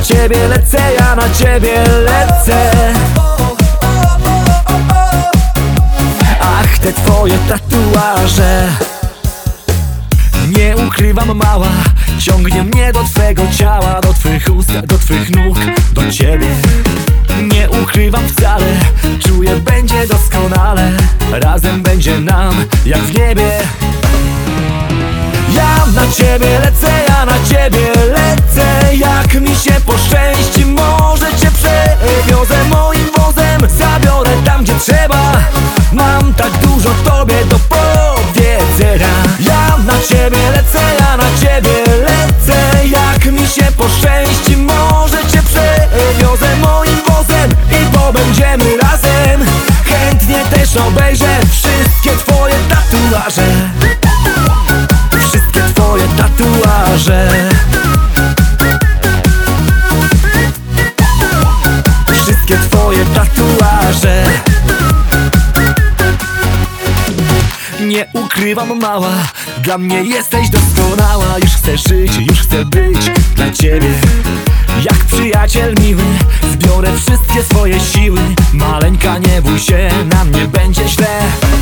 ciebie lecę, ja na ciebie lecę. Ach, te twoje tatuaże. Nie ukrywam, mała, ciągnie mnie do twego ciała, do twych ust, do twych nóg, do ciebie. Nie ukrywam wcale, czuję, będzie doskonale. Razem będzie nam jak w niebie. Ja na ciebie lecę, ja na ciebie lecę. Jak mi się poszczęści, może cię przewiozę moim wozem, zabiorę tam, gdzie trzeba. Mam tak dużo tobie do powiedzenia. Ja na ciebie lecę, ja na ciebie lecę. Jak mi się poszczęści, może cię przewiozę moim wozem i pobędziemy razem. Chętnie też obejrzę wszystkie twoje tatuaże. Wszystkie twoje tatuaże. Wszystkie twoje tatuaże. Nie ukrywam, mała, dla mnie jesteś doskonała. Już chcę żyć, już chcę być dla ciebie. Jak przyjaciel miły, zbiorę wszystkie swoje siły. Maleńka, nie bój się, nam nie będzie źle.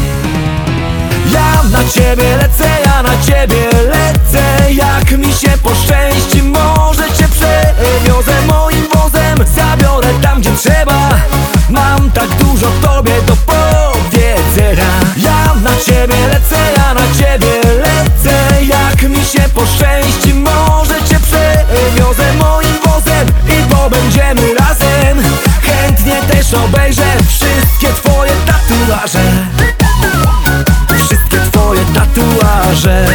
Ja na ciebie lecę, ja na ciebie lecę. Jak mi się poszczęści, może cię przewiozę moim wozem, zabiorę tam, gdzie trzeba. Mam tak dużo tobie do powiedzenia. Ja na ciebie lecę, ja na ciebie lecę. Jak mi się poszczęści, może cię przewiozę moim wozem i pobędziemy razem. Chętnie też obejrzę wszystkie twoje tatuaże. Wszystkie twoje tatuaże.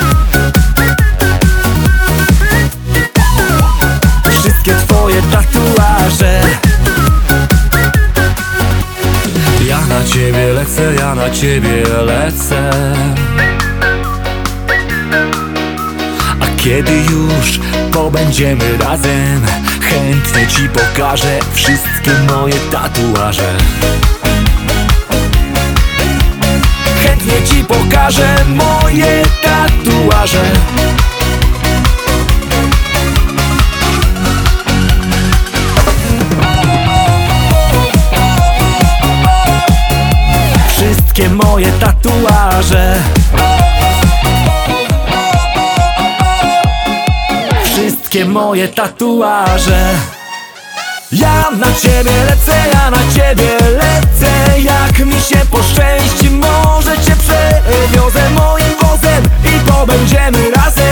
Wszystkie twoje tatuaże. Ja na ciebie lecę, ja na ciebie lecę. A kiedy już pobędziemy razem, chętnie ci pokażę wszystkie moje tatuaże. Chętnie ci pokażę moje tatuaże. Wszystkie moje tatuaże. Wszystkie moje tatuaże. Ja na ciebie lecę, ja na ciebie lecę. Jak mi się poszczęści, może cię przewiozę moim wozem i pobędziemy razem.